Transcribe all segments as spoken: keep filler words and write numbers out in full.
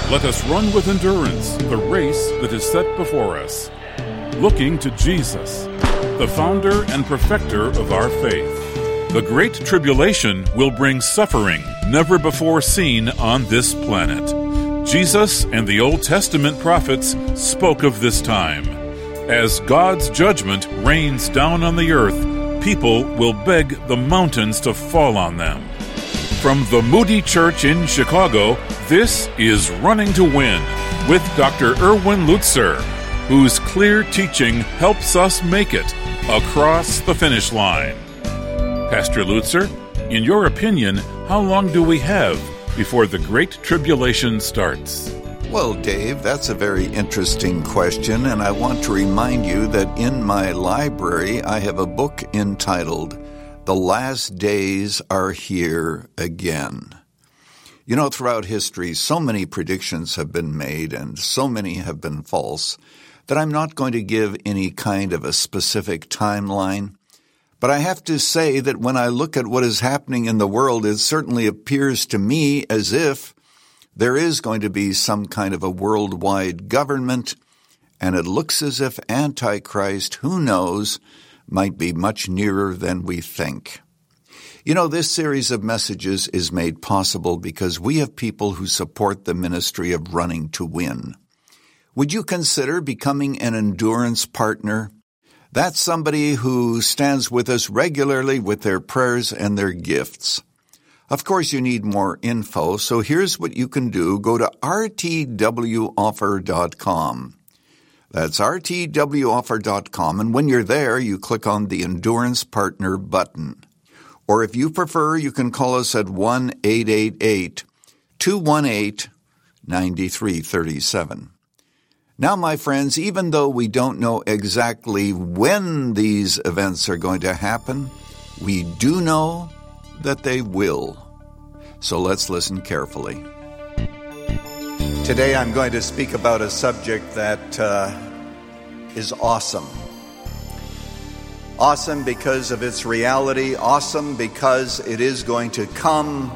Let us run with endurance the race that is set before us, looking to Jesus, the founder and perfecter of our faith. The Great Tribulation will bring suffering never before seen on this planet. Jesus and the Old Testament prophets spoke of this time. As God's judgment rains down on the earth, people will beg the mountains to fall on them. From the Moody Church in Chicago, this is Running to Win with Doctor Erwin Lutzer, whose clear teaching helps us make it across the finish line. Pastor Lutzer, in your opinion, how long do we have before the Great Tribulation starts? Well, Dave, that's a very interesting question, and I want to remind you that in my library I have a book entitled The Last Days Are Here Again. You know, throughout history, so many predictions have been made and so many have been false that I'm not going to give any kind of a specific timeline. But I have to say that when I look at what is happening in the world, it certainly appears to me as if there is going to be some kind of a worldwide government, and it looks as if Antichrist, who knows, might be much nearer than we think. You know, this series of messages is made possible because we have people who support the ministry of Running to Win. Would you consider becoming an endurance partner? That's somebody who stands with us regularly with their prayers and their gifts. Of course, you need more info, so here's what you can do. Go to r t w offer dot com. That's r t w offer dot com, and when you're there, you click on the Endurance Partner button. Or if you prefer, you can call us at one eight eight eight, two one eight, nine three three seven. Now, my friends, even though we don't know exactly when these events are going to happen, we do know that they will. So let's listen carefully. Today I'm going to speak about a subject that uh, is awesome. Awesome because of its reality, awesome because it is going to come.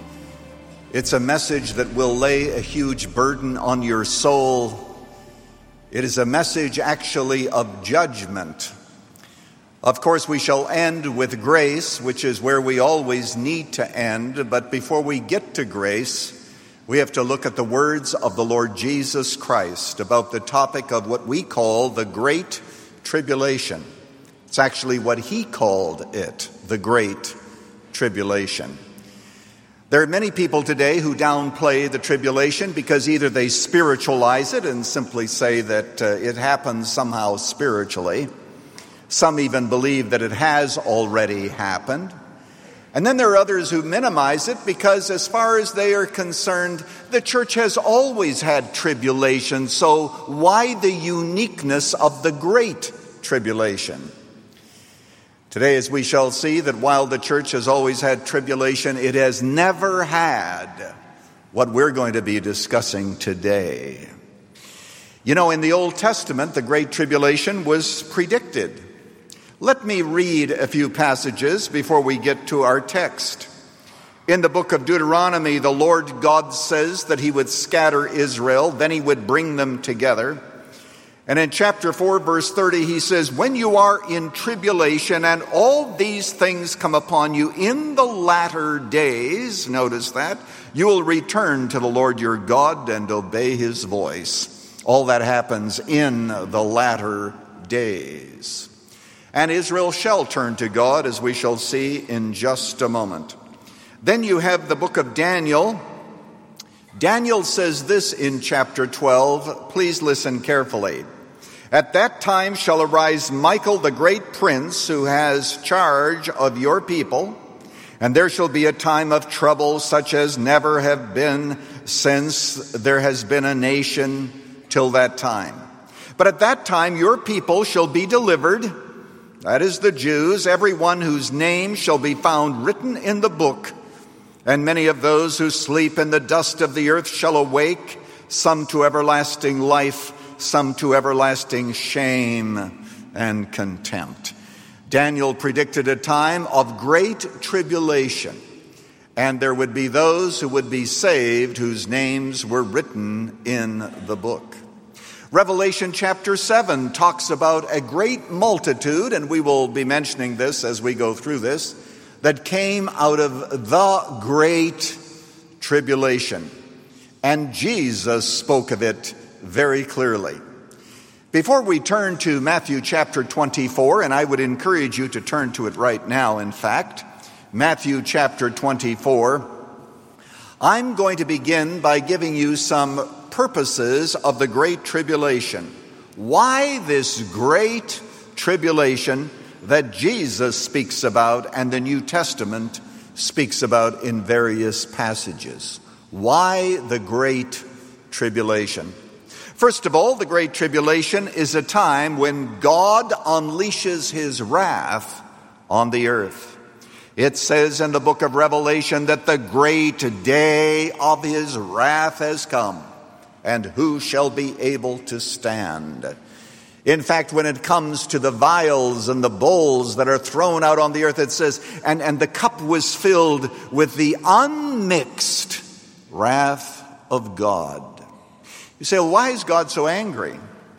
It's a message that will lay a huge burden on your soul. It is a message actually of judgment. Of course, we shall end with grace, which is where we always need to end. But before we get to grace, we have to look at the words of the Lord Jesus Christ about the topic of what we call the Great Tribulation. It's actually what he called it, the Great Tribulation. There are many people today who downplay the tribulation because either they spiritualize it and simply say that uh, it happens somehow spiritually. Some even believe that it has already happened. And then there are others who minimize it because as far as they are concerned, the church has always had tribulation, so why the uniqueness of the Great Tribulation? Today, as we shall see, that while the church has always had tribulation, it has never had what we're going to be discussing today. You know, in the Old Testament, the Great Tribulation was predicted. Let me read a few passages before we get to our text. In the book of Deuteronomy, the Lord God says that he would scatter Israel, then he would bring them together. And in chapter four, verse thirty, he says, when you are in tribulation and all these things come upon you in the latter days, notice that, you will return to the Lord your God and obey his voice. All that happens in the latter days. And Israel shall turn to God, as we shall see in just a moment. Then you have the book of Daniel. Daniel says this in chapter twelve. Please listen carefully. At that time shall arise Michael the great prince, who has charge of your people, and there shall be a time of trouble such as never have been since there has been a nation till that time. But at that time your people shall be delivered, that is the Jews, everyone whose name shall be found written in the book. And many of those who sleep in the dust of the earth shall awake, some to everlasting life, some to everlasting shame and contempt. Daniel predicted a time of great tribulation. and there would be those who would be saved whose names were written in the book. Revelation chapter seven talks about a great multitude, and we will be mentioning this as we go through this, that came out of the great tribulation. And Jesus spoke of it very clearly. Before we turn to Matthew chapter twenty-four, and I would encourage you to turn to it right now, in fact, Matthew chapter twenty-four, I'm going to begin by giving you some purposes of the Great Tribulation. Why this great tribulation that Jesus speaks about and the New Testament speaks about in various passages? Why the Great Tribulation? First of all, the Great Tribulation is a time when God unleashes his wrath on the earth. It says in the book of Revelation that the great day of his wrath has come, and who shall be able to stand? In fact, when it comes to the vials and the bowls that are thrown out on the earth, it says, and, and the cup was filled with the unmixed wrath of God. You say, well, why is God so angry?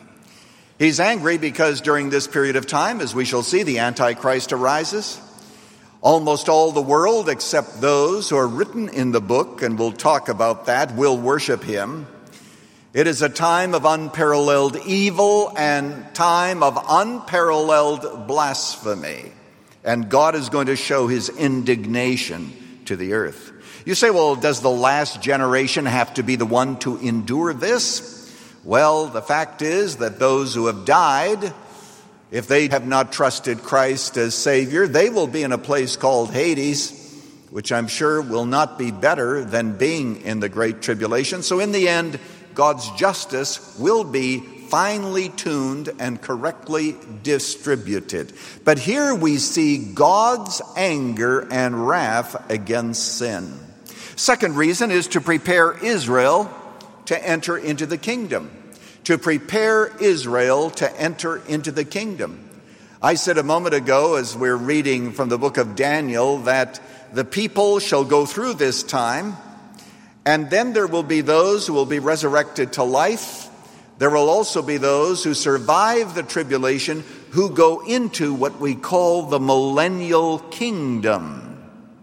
He's angry because during this period of time, as we shall see, the Antichrist arises. Almost all the world, except those who are written in the book, and we'll talk about that, will worship him. It is a time of unparalleled evil and time of unparalleled blasphemy. And God is going to show his indignation to the earth. You say, well, does the last generation have to be the one to endure this? Well, the fact is that those who have died, if they have not trusted Christ as Savior, they will be in a place called Hades, which I'm sure will not be better than being in the Great Tribulation. So in the end, God's justice will be finely tuned and correctly distributed. But here we see God's anger and wrath against sin. Second reason is to prepare Israel to enter into the kingdom. To prepare Israel to enter into the kingdom. I said a moment ago, as we're reading from the book of Daniel, that the people shall go through this time, and then there will be those who will be resurrected to life. There will also be those who survive the tribulation, who go into what we call the millennial kingdom.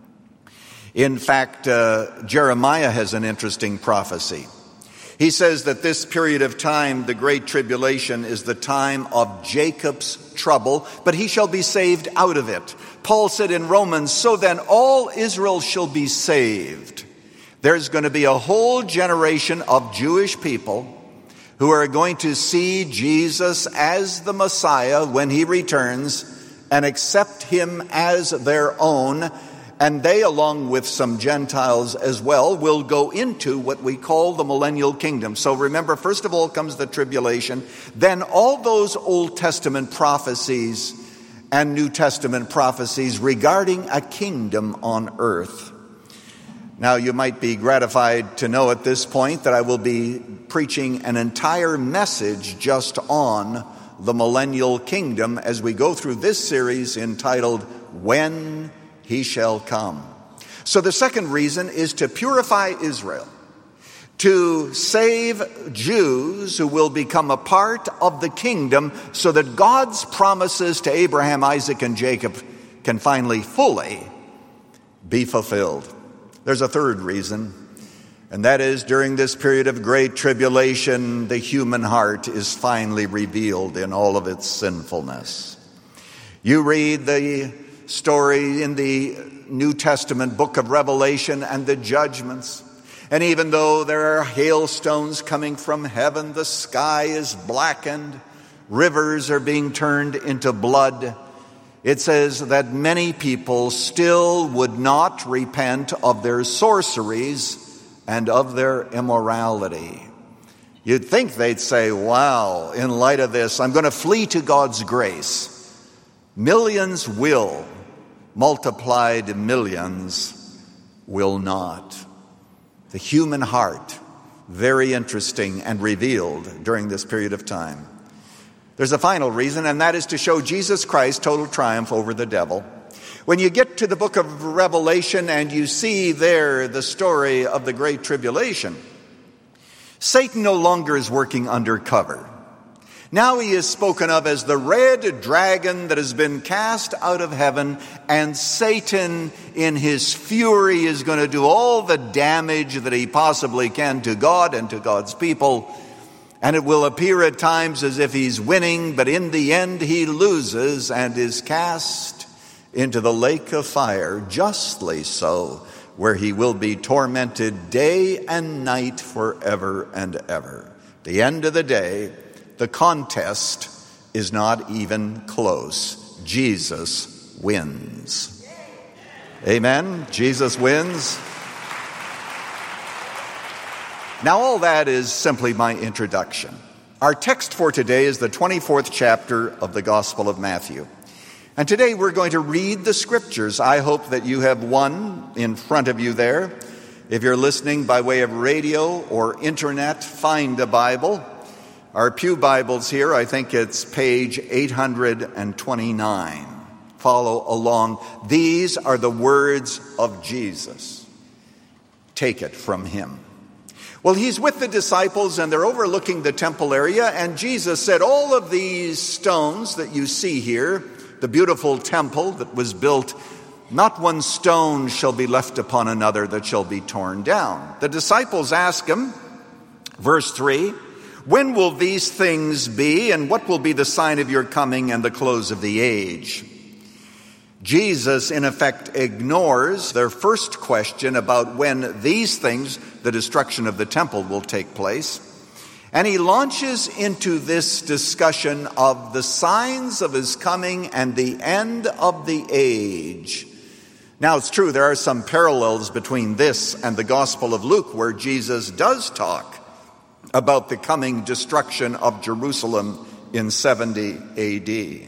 In fact, uh, Jeremiah has an interesting prophecy. He says that this period of time, the Great Tribulation, is the time of Jacob's trouble, but he shall be saved out of it. Paul said in Romans, so then all Israel shall be saved. There's going to be a whole generation of Jewish people who are going to see Jesus as the Messiah when he returns and accept him as their own. And they, along with some Gentiles as well, will go into what we call the millennial kingdom. So remember, first of all comes the tribulation. Then all those Old Testament prophecies and New Testament prophecies regarding a kingdom on earth. Now, you might be gratified to know at this point that I will be preaching an entire message just on the millennial kingdom as we go through this series entitled, When He Shall Come. So the second reason is to purify Israel, to save Jews who will become a part of the kingdom so that God's promises to Abraham, Isaac, and Jacob can finally fully be fulfilled. There's a third reason, and that is during this period of great tribulation, the human heart is finally revealed in all of its sinfulness. You read the story in the New Testament book of Revelation and the judgments. And even though there are hailstones coming from heaven, the sky is blackened, rivers are being turned into blood, it says that many people still would not repent of their sorceries and of their immorality. You'd think they'd say, wow, in light of this, I'm going to flee to God's grace. Millions will, multiplied millions will not. The human heart, very interesting and revealed during this period of time. There's a final reason, and that is to show Jesus Christ total triumph over the devil. When you get to the book of Revelation and you see there the story of the Great Tribulation, Satan no longer is working undercover. Now he is spoken of as the red dragon that has been cast out of heaven, and Satan in his fury is going to do all the damage that he possibly can to God and to God's people. And it will appear at times as if he's winning, but in the end he loses and is cast into the lake of fire, justly so, where he will be tormented day and night forever and ever. At the end of the day, the contest is not even close. Jesus wins. Amen. Jesus wins. Now, all that is simply my introduction. Our text for today is the twenty-fourth chapter of the Gospel of Matthew. And today we're going to read the Scriptures. I hope that you have one in front of you there. If you're listening by way of radio or internet, find a Bible. Our pew Bibles here, I think it's page eight hundred twenty-nine. Follow along. These are the words of Jesus. Take it from him. Well, he's with the disciples and they're overlooking the temple area, and Jesus said, all of these stones that you see here, the beautiful temple that was built, not one stone shall be left upon another that shall be torn down. The disciples ask him, verse three, when will these things be, and what will be the sign of your coming and the close of the age? Jesus, in effect, ignores their first question about when these things, the destruction of the temple, will take place. And he launches into this discussion of the signs of his coming and the end of the age. Now, it's true, there are some parallels between this and the Gospel of Luke, where Jesus does talk about the coming destruction of Jerusalem in seventy A D.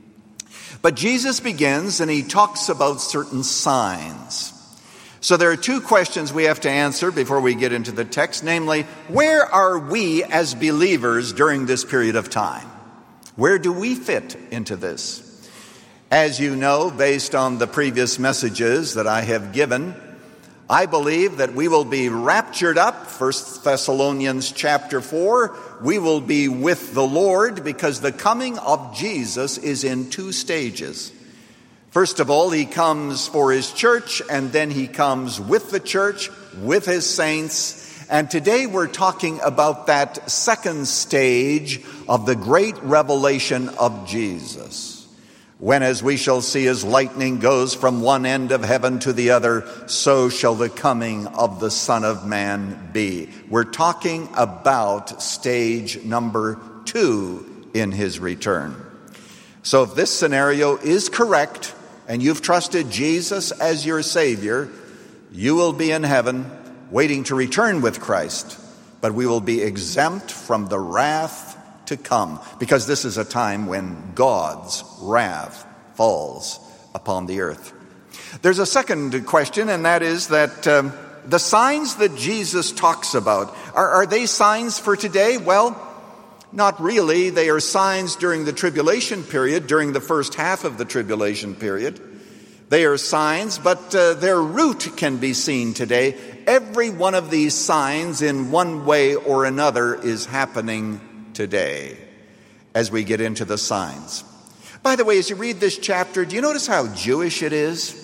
But Jesus begins and he talks about certain signs. So there are two questions we have to answer before we get into the text, namely, where are we as believers during this period of time? Where do we fit into this? As you know, based on the previous messages that I have given, I believe that we will be raptured up, First Thessalonians chapter four. We will be with the Lord because the coming of Jesus is in two stages. First of all, he comes for his church, and then he comes with the church, with his saints. And today we're talking about that second stage of the great revelation of Jesus. When, as we shall see, as lightning goes from one end of heaven to the other, so shall the coming of the Son of Man be. We're talking about stage number two in his return. So if this scenario is correct, and you've trusted Jesus as your Savior, you will be in heaven waiting to return with Christ, but we will be exempt from the wrath to come, because this is a time when God's wrath falls upon the earth. There's a second question, and that is that um, the signs that Jesus talks about, are, are they signs for today? Well, not really. They are signs during the tribulation period, during the first half of the tribulation period. They are signs, but uh, their root can be seen today. Every one of these signs, in one way or another, is happening today as we get into the signs. By the way, as you read this chapter, do you notice how Jewish it is?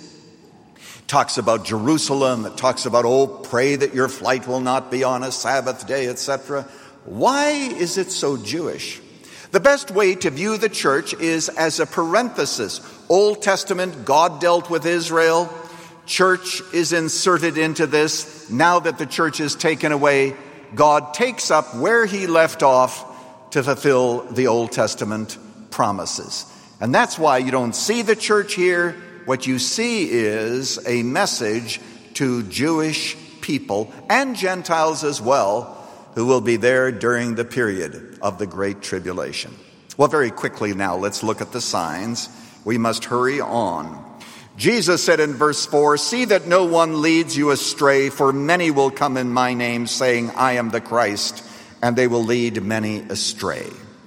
It talks about Jerusalem. It talks about, oh, pray that your flight will not be on a Sabbath day, et cetera. Why is it so Jewish? The best way to view the church is as a parenthesis. Old Testament, God dealt with Israel. Church is inserted into this. Now that the church is taken away, God takes up where he left off to fulfill the Old Testament promises. And that's why you don't see the church here. What you see is a message to Jewish people and Gentiles as well, who will be there during the period of the Great Tribulation. Well, very quickly now, let's look at the signs. We must hurry on. Jesus said in verse four, see that no one leads you astray, for many will come in my name, saying, I am the Christ, and they will lead many astray.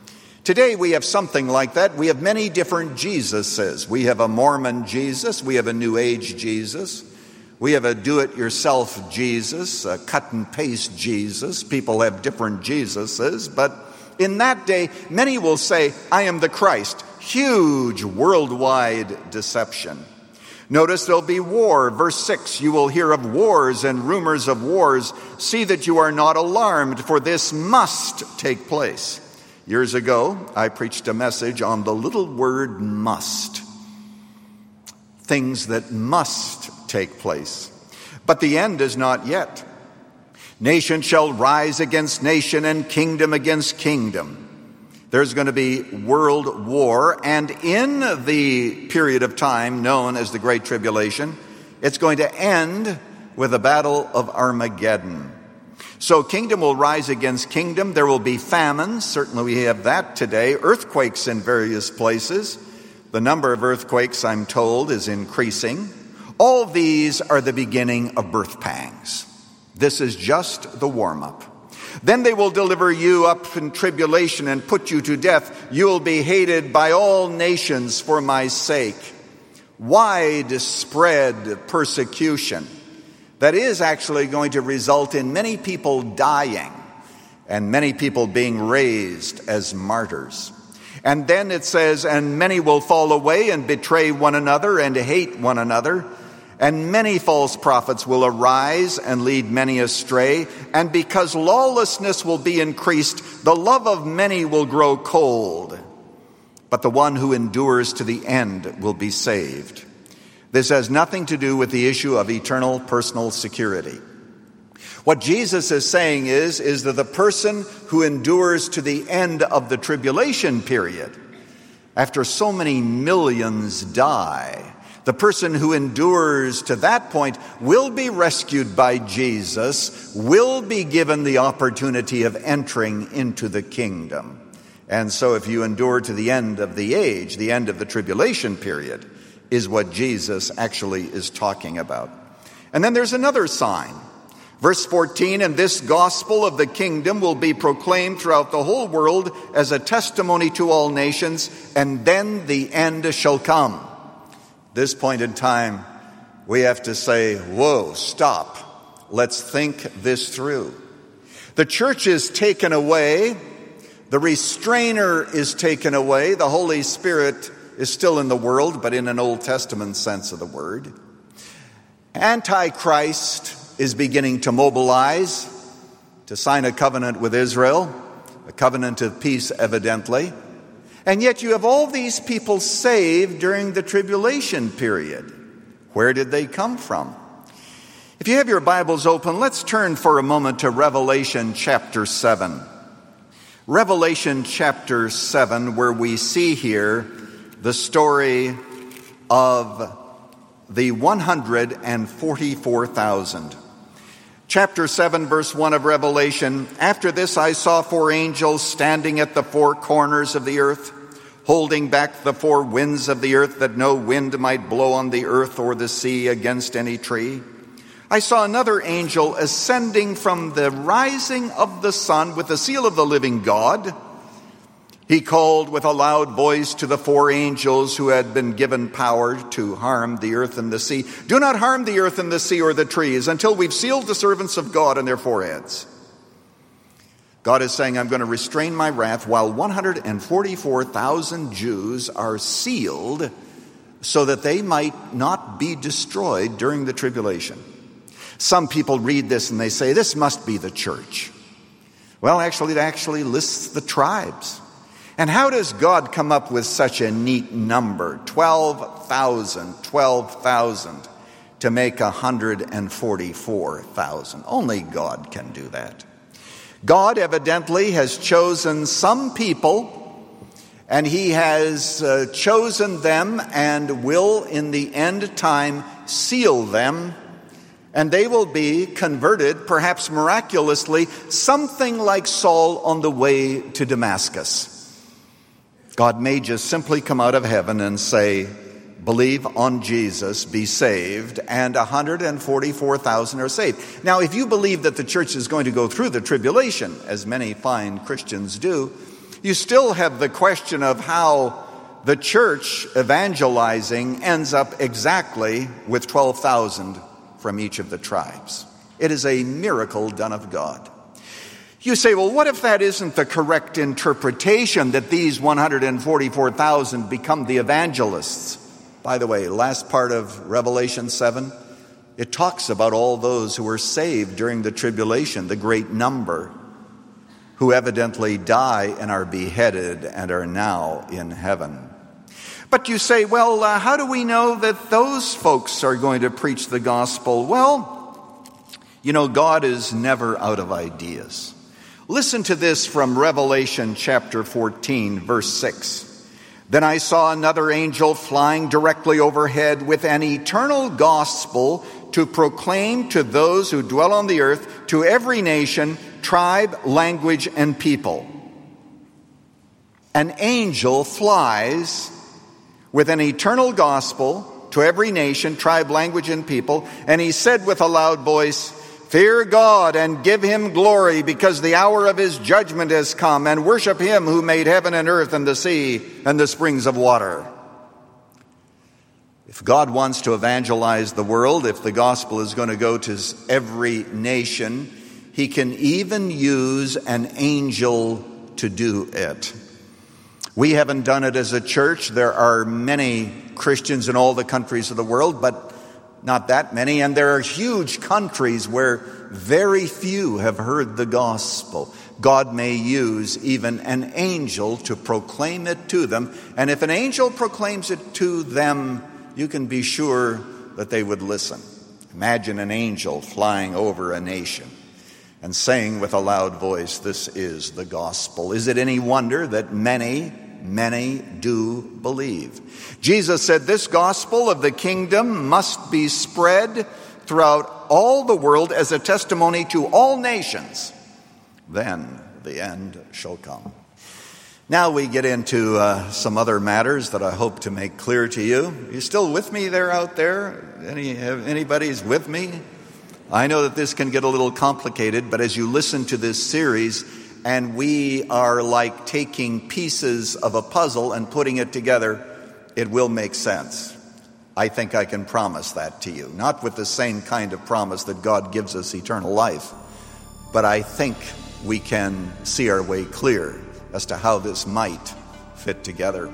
Today we have something like that. We have many different Jesuses. We have a Mormon Jesus. We have a New Age Jesus. We have a do-it-yourself Jesus, a cut-and-paste Jesus. People have different Jesuses. But in that day, many will say, I am the Christ. Huge worldwide deception. Notice there'll be war. Verse six, you will hear of wars and rumors of wars. See that you are not alarmed, for this must take place. Years ago, I preached a message on the little word must. Things that must take place. But the end is not yet. Nation shall rise against nation and kingdom against kingdom. There's going to be world war, and in the period of time known as the Great Tribulation, it's going to end with the Battle of Armageddon. So kingdom will rise against kingdom. There will be famines. Certainly we have that today. Earthquakes in various places. The number of earthquakes, I'm told, is increasing. All of these are the beginning of birth pangs. This is just the warm-up. Then they will deliver you up in tribulation and put you to death. You will be hated by all nations for my sake. Widespread persecution. That is actually going to result in many people dying and many people being raised as martyrs. And then it says, and many will fall away and betray one another and hate one another. And many false prophets will arise and lead many astray. And because lawlessness will be increased, the love of many will grow cold. But the one who endures to the end will be saved. This has nothing to do with the issue of eternal personal security. What Jesus is saying is, is that the person who endures to the end of the tribulation period, after so many millions die, the person who endures to that point will be rescued by Jesus, will be given the opportunity of entering into the kingdom. And so if you endure to the end of the age, the end of the tribulation period, is what Jesus actually is talking about. And then there's another sign. Verse fourteen, and this gospel of the kingdom will be proclaimed throughout the whole world as a testimony to all nations, and then the end shall come. This point in time, we have to say, whoa, stop. Let's think this through. The church is taken away. The restrainer is taken away. The Holy Spirit is still in the world, but in an Old Testament sense of the word. Antichrist is beginning to mobilize to sign a covenant with Israel, a covenant of peace evidently. And yet you have all these people saved during the tribulation period. Where did they come from? If you have your Bibles open, let's turn for a moment to Revelation chapter seven. Revelation chapter seven, where we see here the story of the one hundred forty-four thousand. Chapter seven, verse one of Revelation, after this I saw four angels standing at the four corners of the earth, holding back the four winds of the earth, that no wind might blow on the earth or the sea against any tree. I saw another angel ascending from the rising of the sun with the seal of the living God. He called with a loud voice to the four angels who had been given power to harm the earth and the sea. Do not harm the earth and the sea or the trees until we've sealed the servants of God on their foreheads. God is saying, I'm going to restrain my wrath while one hundred forty-four thousand Jews are sealed so that they might not be destroyed during the tribulation. Some people read this and they say, this must be the church. Well, actually, it actually lists the tribes. And how does God come up with such a neat number, twelve thousand, twelve thousand, to make one hundred forty-four thousand? Only God can do that. God evidently has chosen some people, and he has uh, chosen them and will in the end time seal them, and they will be converted, perhaps miraculously, something like Saul on the way to Damascus. God may just simply come out of heaven and say, believe on Jesus, be saved, and one hundred forty-four thousand are saved. Now, if you believe that the church is going to go through the tribulation, as many fine Christians do, You still have the question of how the church evangelizing ends up exactly with twelve thousand from each of the tribes. It is a miracle done of God. You say, well, what if that isn't the correct interpretation, that these one hundred forty-four thousand become the evangelists? By the way, last part of Revelation seven, it talks about all those who were saved during the tribulation, the great number, who evidently die and are beheaded and are now in heaven. But you say, well, uh, how do we know that those folks are going to preach the gospel? Well, you know, God is never out of ideas. Listen to this from Revelation chapter fourteen, verse six. Then I saw another angel flying directly overhead with an eternal gospel to proclaim to those who dwell on the earth, to every nation, tribe, language, and people. An angel flies with an eternal gospel to every nation, tribe, language, and people, and he said with a loud voice, "Fear God and give him glory, because the hour of his judgment has come, and worship him who made heaven and earth and the sea and the springs of water." If God wants to evangelize the world, if the gospel is going to go to every nation, he can even use an angel to do it. We haven't done it as a church. There are many Christians in all the countries of the world, but not that many, and there are huge countries where very few have heard the gospel. God may use even an angel to proclaim it to them, and if an angel proclaims it to them, you can be sure that they would listen. Imagine an angel flying over a nation and saying with a loud voice, "This is the gospel." Is it any wonder that many Many do believe? Jesus said this gospel of the kingdom must be spread throughout all the world as a testimony to all nations. Then the end shall come. Now we get into uh, some other matters that I hope to make clear to you. Are you still with me there out there? Any, anybody's with me? I know that this can get a little complicated, but as you listen to this series, and we are like taking pieces of a puzzle and putting it together, it will make sense. I think I can promise that to you. Not with the same kind of promise that God gives us eternal life, but I think we can see our way clear as to how this might fit together.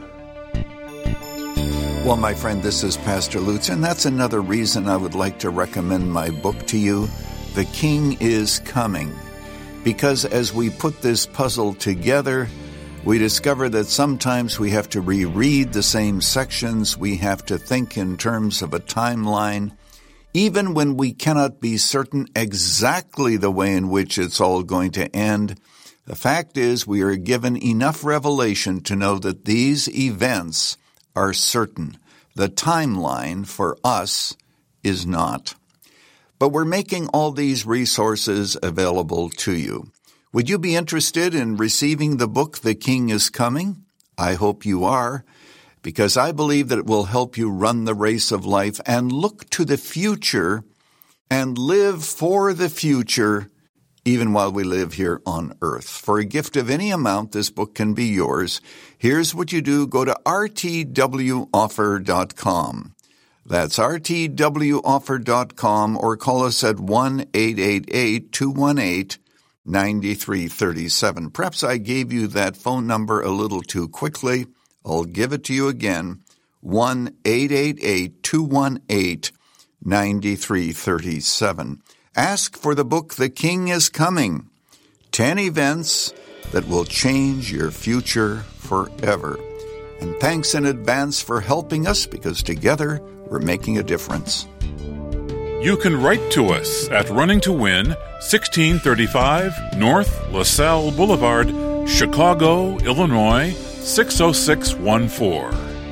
Well, my friend, this is Pastor Lutz, and that's another reason I would like to recommend my book to you, The King is Coming. Because as we put this puzzle together, we discover that sometimes we have to reread the same sections. We have to think in terms of a timeline, even when we cannot be certain exactly the way in which it's all going to end. The fact is, we are given enough revelation to know that these events are certain. The timeline for us is not. But we're making all these resources available to you. Would you be interested in receiving the book, The King is Coming? I hope you are, because I believe that it will help you run the race of life and look to the future and live for the future, even while we live here on earth. For a gift of any amount, this book can be yours. Here's what you do. Go to r t w offer dot com. That's r t w offer dot com, or call us at one eight eight eight, two one eight, nine three three seven. Perhaps I gave you that phone number a little too quickly. I'll give it to you again, one eight eight eight, two one eight, nine three three seven. Ask for the book, The King is Coming, ten events that will change your future forever. And thanks in advance for helping us, because together we're making a difference. You can write to us at Running to Win, sixteen thirty-five North LaSalle Boulevard, Chicago, Illinois, six oh six one four.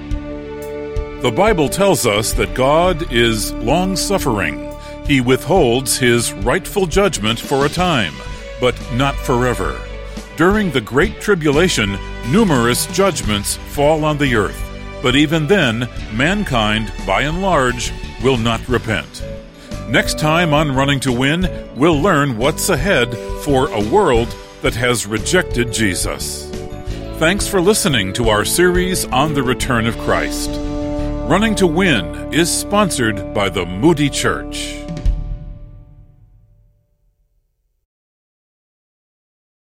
The Bible tells us that God is long-suffering. He withholds his rightful judgment for a time, but not forever. During the Great Tribulation, numerous judgments fall on the earth, but even then, mankind, by and large, will not repent. Next time on Running to Win, we'll learn what's ahead for a world that has rejected Jesus. Thanks for listening to our series on the return of Christ. Running to Win is sponsored by the Moody Church.